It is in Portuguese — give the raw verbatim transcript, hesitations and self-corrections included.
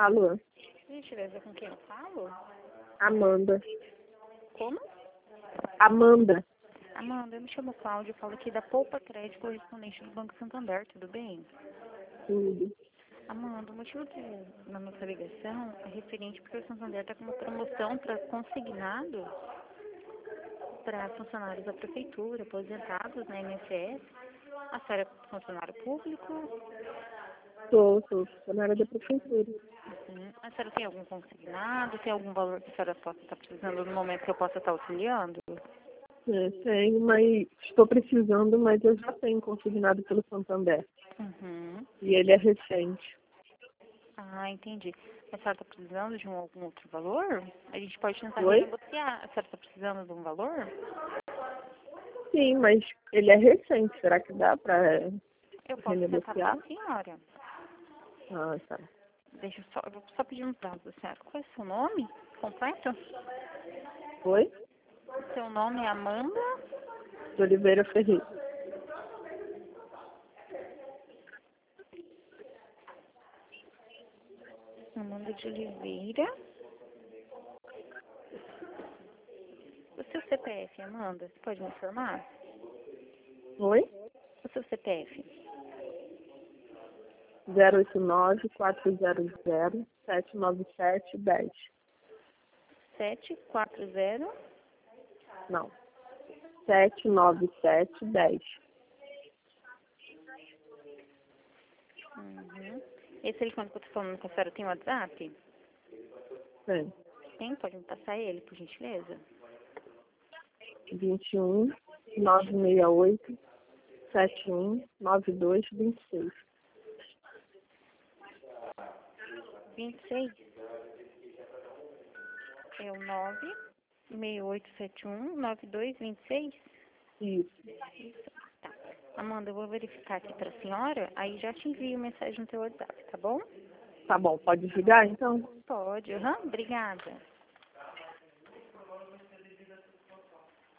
Alô? Gentileza, com quem eu falo? Amanda. Como? Amanda. Amanda, eu me chamo Cláudia, eu falo aqui da Poupa Crédito, correspondente do Banco Santander, tudo bem? Tudo. Amanda, o motivo de, da nossa ligação é referente porque o Santander está com uma promoção para consignados para funcionários da prefeitura, aposentados na I N S S. A senhora é funcionário público? Sou, sou funcionária da prefeitura. Uhum. A senhora tem algum consignado? Tem algum valor que a senhora possa estar precisando no momento que eu possa estar auxiliando? É, tenho, mas estou precisando, mas eu já tenho consignado pelo Santander. Uhum. E ele é recente. Ah, entendi. A senhora está precisando de um, algum outro valor? A gente pode tentar Oi? renegociar. A senhora está precisando de um valor? Sim, mas ele é recente. Será que dá para Eu posso tentar para renegociar? a senhora. Ah, tá. Deixa eu só, eu vou só pedir uns dados da senhora. Qual é o seu nome completo? Oi? Seu nome é Amanda? De Oliveira Ferreira. Amanda de Oliveira. O seu C P F, Amanda, você pode me informar? Oi? O seu C P F? zero oito nove, quatro zero zero, sete nove sete, um zero. sete quatro zero. Não. sete nove sete, um zero. Uhum. Esse telefone que eu tô falando com a senhora tem WhatsApp? Sim. Tem? Pode me passar ele, por gentileza? vinte e um, novecentos e sessenta e oito, setenta e um, noventa e dois, vinte e seis. vinte e seis? É o nove seis oito sete um nove dois dois seis? Isso. Tá. Amanda, eu vou verificar aqui pra senhora, aí já te envio mensagem no teu WhatsApp, tá bom? Tá bom, pode ligar então? Pode, aham. Obrigada.